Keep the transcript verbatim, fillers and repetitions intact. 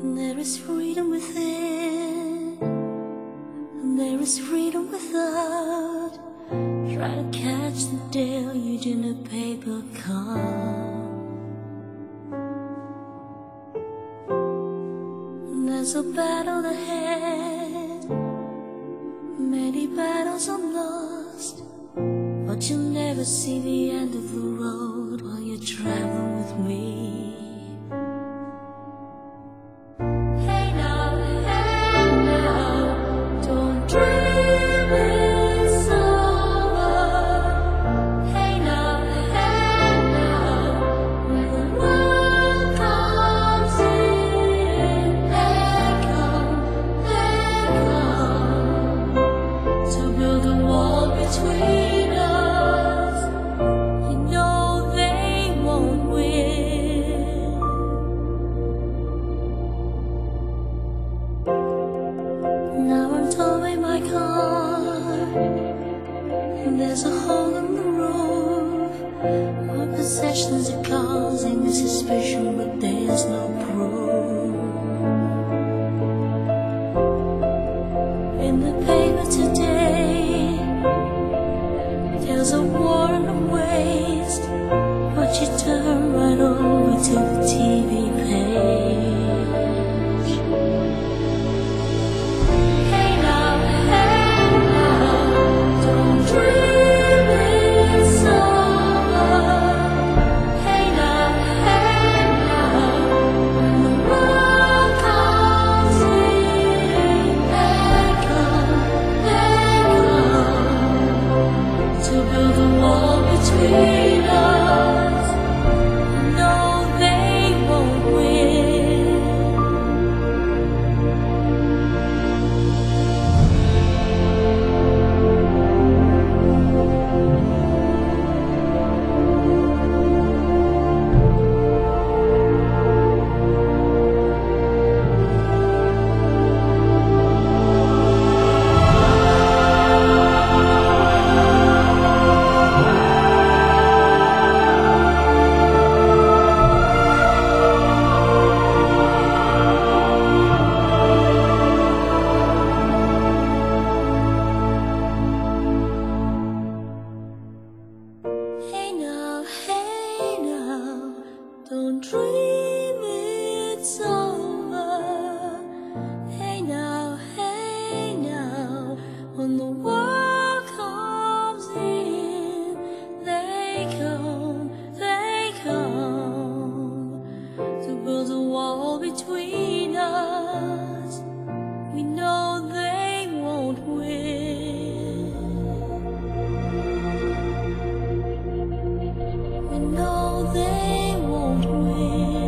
There is freedom within, and there is freedom without. Try to catch the deluge in a paper cup. There's a battle ahead, many battles are lost, but you'll never see the end of the road while you travel with me. Between us, you know they won't win. Now I'm towing my car, and there's a hole in the roof. Our possessions are causing me suspicion, but there's no proof. In the paper today, there's a war and a waste, but you turn right over to the T V page. Hey now, hey now, don't dream it's over. Hey now, hey now, when the world comes in, they come, they come to build a wall between us. No, they won't win. Hey now, hey now, don't dream it's over. Hey now, hey now, when the world comes in, they come, they come to build a wall between us. We know they won't win. We know they won't win.